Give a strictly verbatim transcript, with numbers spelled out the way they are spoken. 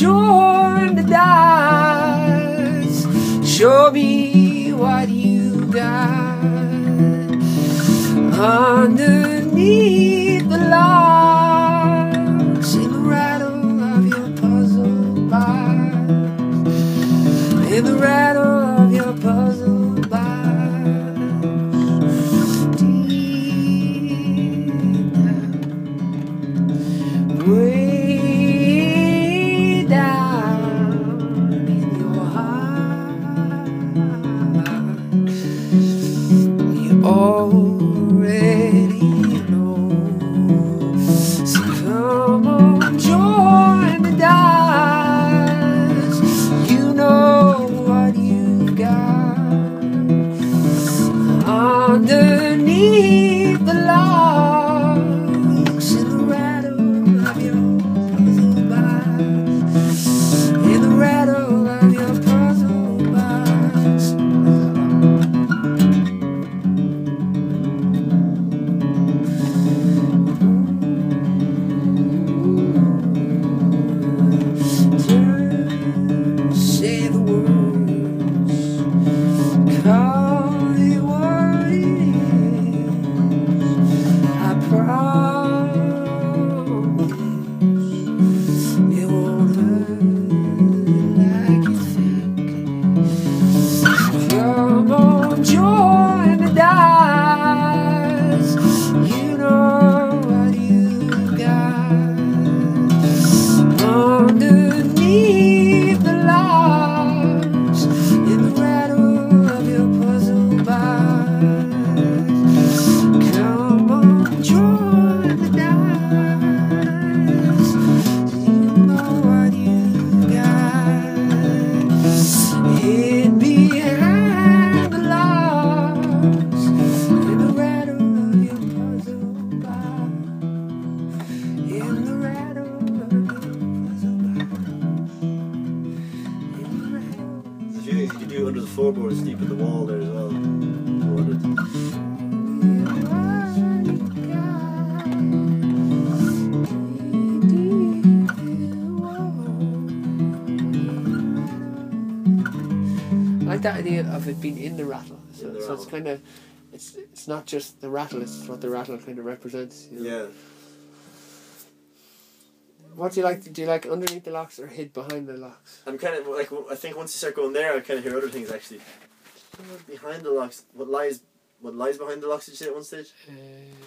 join the dots. Show me what you got underneath the locks, in the rattle of your puzzle box, in the rattle of your puzzle box. Deep down, way down in your heart, you already know. So come on, join the dots. You know what you've got underneath the locks, in the rattle of your puzzle box, in the rattle of your puzzle box. Say the words, call it what it is. I promise it won't hurt like you think. Come on, join the dots. You know what you got underneath the locks, in the rattle of your puzzle box. Come on, join the dots. You know what you got hid behind the locks, in the rattle of your puzzle box, in the rattle of your puzzle box, in the rattle. There's a few things you can do under the floorboards, deep in the wall there as well. If you wanted. I like that idea of it being in the rattle. So, In the so it's rattle. kind of, it's it's not just the rattle; it's what the rattle kind of represents. You know? Yeah. What do you like? Do you like underneath the locks or hid behind the locks? I'm kind of like, I think once you start going there, I kind of hear other things actually. Behind the locks, what lies, what lies behind the locks? Did you say at one stage? Uh,